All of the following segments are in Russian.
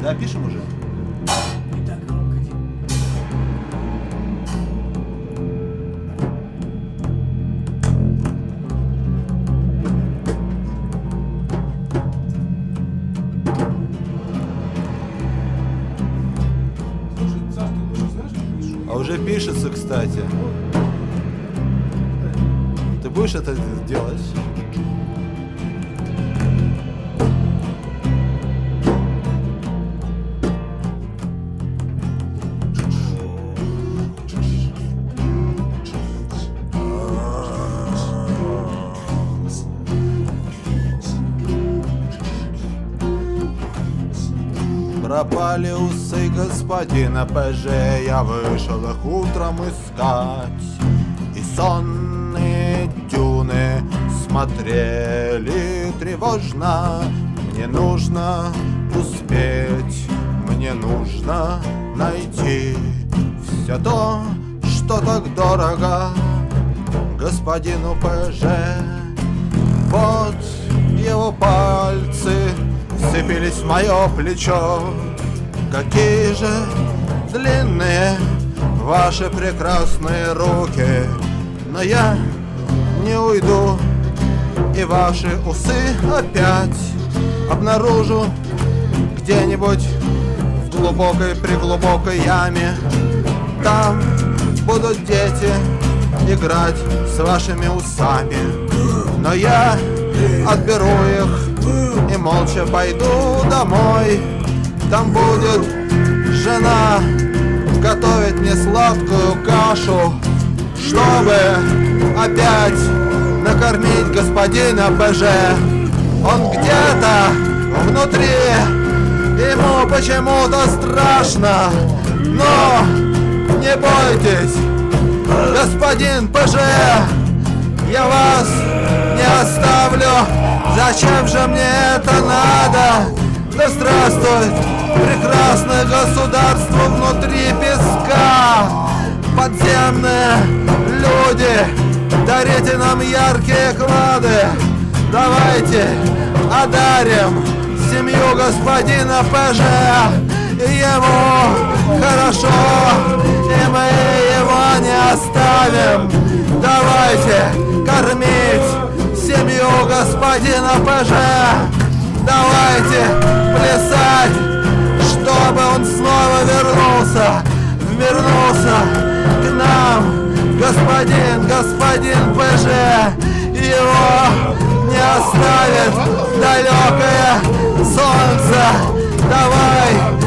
Да, пишем уже? Не так громко. Слушай, Саш, ты лучше знаешь, как пишу? А уже пишется, кстати. Ты будешь это делать? Пропали усы господина ПЖ, я вышел их утром искать. И сонные дюны смотрели тревожно. Мне нужно успеть, мне нужно найти все то, что так дорого господину ПЖ. Вот его пальцы вцепились в мое плечо. Какие же длинные ваши прекрасные руки. Но я не уйду, и ваши усы опять обнаружу где-нибудь в глубокой-преглубокой яме. Там будут дети играть с вашими усами. Но я отберу их и молча пойду домой. Там будет жена готовить мне сладкую кашу, чтобы опять накормить господина ПЖ. Он где-то внутри, ему почему-то страшно. Но не бойтесь, господин ПЖ, я вас не оставлю. Зачем же мне это надо? Да здравствует прекрасное государство внутри песка. Подземные люди, дарите нам яркие клады. Давайте одарим семью господина ПЖ. И ему хорошо, и мы его не оставим. Давайте кормить семью господина ПЖ. Давайте плясать, чтобы он снова вернулся к нам. Господин ПЖ, его не оставит далекое солнце. Давай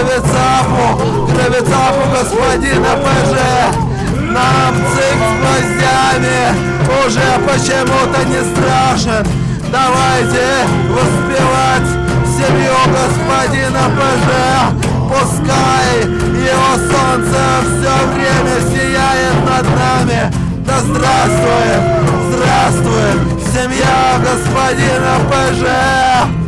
гравицапу господина ПЖ. Нам цик с гвоздями уже почему-то не страшен. Давайте воспевать семью господина ПЖ. Пускай его солнце все время сияет над нами. Да здравствует семья господина ПЖ.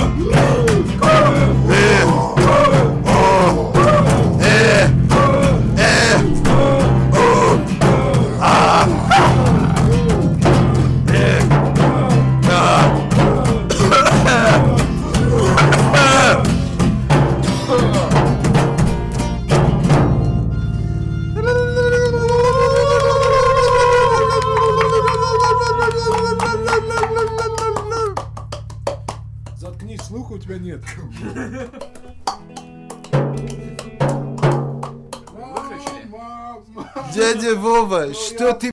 Заткнись, слуха у тебя нет. Выключили? Дядя Вова, что ты